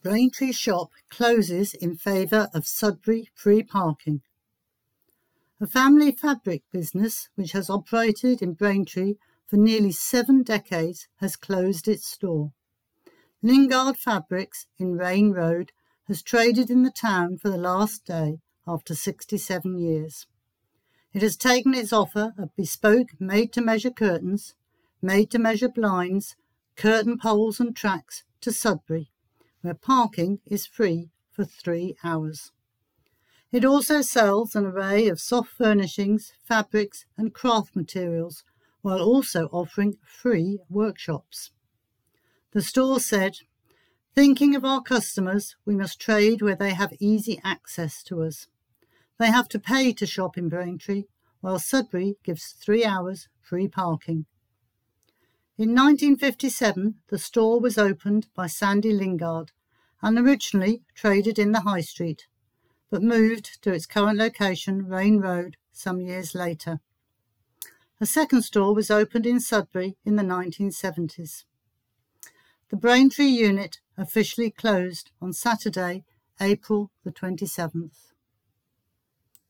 Braintree shop closes in favour of Sudbury free parking. A family fabric business which has operated in Braintree for nearly 7 decades has closed its store. Lingard Fabrics in Rain Road has traded in the town for the last day after 67 years. It has taken its offer of bespoke made-to-measure curtains, made-to-measure blinds, curtain poles and tracks to Sudbury, where parking is free for 3 hours. It also sells an array of soft furnishings, fabrics and craft materials, while also offering free workshops. The store said, "Thinking of our customers, we must trade where they have easy access to us. They have to pay to shop in Braintree, while Sudbury gives 3 hours free parking." In 1957, the store was opened by Sandy Lingard and originally traded in the High Street, but moved to its current location, Rain Road, some years later. A second store was opened in Sudbury in the 1970s. The Braintree unit officially closed on Saturday, April the 27th.